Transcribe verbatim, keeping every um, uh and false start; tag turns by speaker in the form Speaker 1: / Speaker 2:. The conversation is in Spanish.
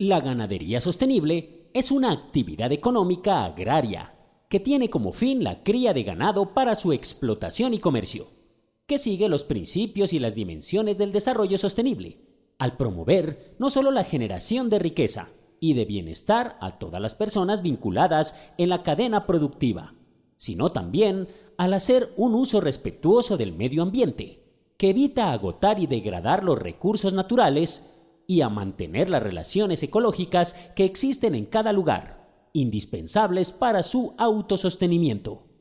Speaker 1: La ganadería sostenible es una actividad económica agraria que tiene como fin la cría de ganado para su explotación y comercio, que sigue los principios y las dimensiones del desarrollo sostenible, al promover no solo la generación de riqueza y de bienestar a todas las personas vinculadas en la cadena productiva, sino también al hacer un uso respetuoso del medio ambiente, que evita agotar y degradar los recursos naturales y a mantener las relaciones ecológicas que existen en cada lugar, indispensables para su autosostenimiento.